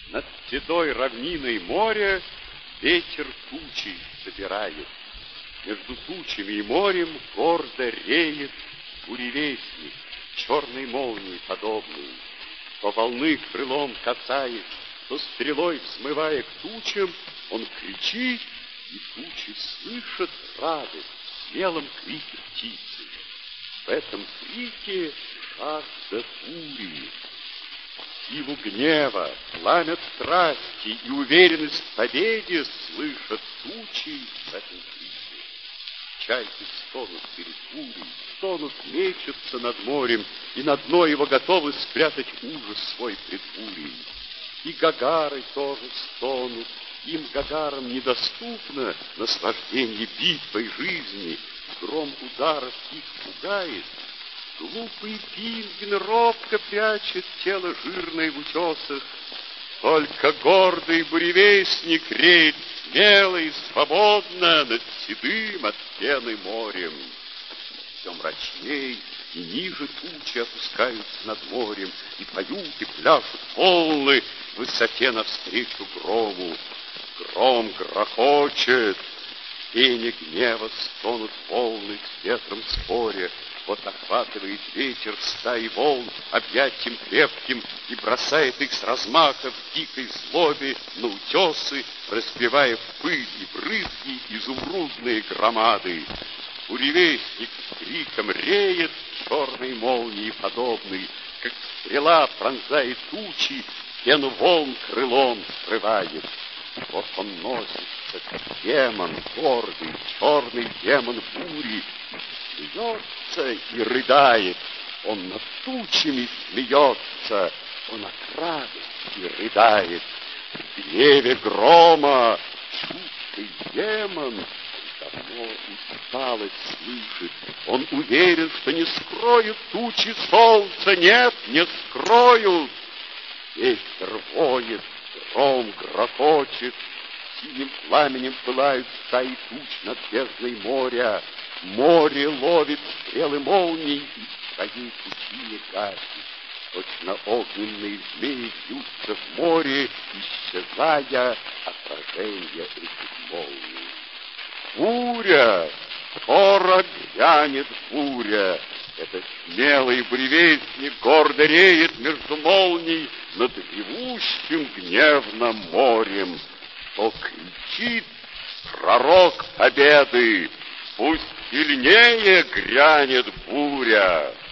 Над седой равниной моря ветер тучи собирает. Между тучами и морем гордо реет буревестник, черной молнии подобный. То волны крылом касаясь, то стрелой взмывая к тучам, он кричит, и тучи слышат радость в смелом крике птицы. В этом крике жажда бури. Силу гнева, пламя страсти и уверенность в победе слышат тучи в этом крике. Чайки стонут перед бурей, стонут, мечутся над морем, и на дно его готовы спрятать ужас свой пред бурей. И гагары тоже стонут, им, гагарам, недоступно наслаждение битвой жизни, гром ударов их пугает. Глупый пингвин робко прячет тело жирное в утесах. Только гордый буревестник реет смело и свободно над седым от пены морем. Все мрачней и ниже тучи опускаются над морем, и поют, и пляшут волны в высоте навстречу грому. Гром грохочет, в пене гнева стонут волны с ветром споря. Вот охватывает ветер стаи волн объятием крепким и бросает их с размаха в дикой злобе на утесы, разбивая в пыль и брызги изумрудные громады. Буревестник с криком реет черной молнии подобный, как стрела пронзает тучи, пену волн крылом срывает. Вот он носится, как демон гордый, черный демон бури, смеется и рыдает. Он над тучами смеется, он от радости рыдает. В гневе грома чуткий демон давно усталость слышит. Он уверен, что не скроют тучи солнца, нет, не скроют. Ветер воет, гром грохочет, синим пламенем пылают стаи туч над бездной моря. Море ловит стрелы молний и своей пучине гасит. Точно огненные змеи бьются в море, исчезая отражение этих молний. Буря! Скоро грянет буря! Этот смелый буревестник гордо реет между молний над ревущим гневным морем. То кричит пророк победы: пусть сильнее грянет буря.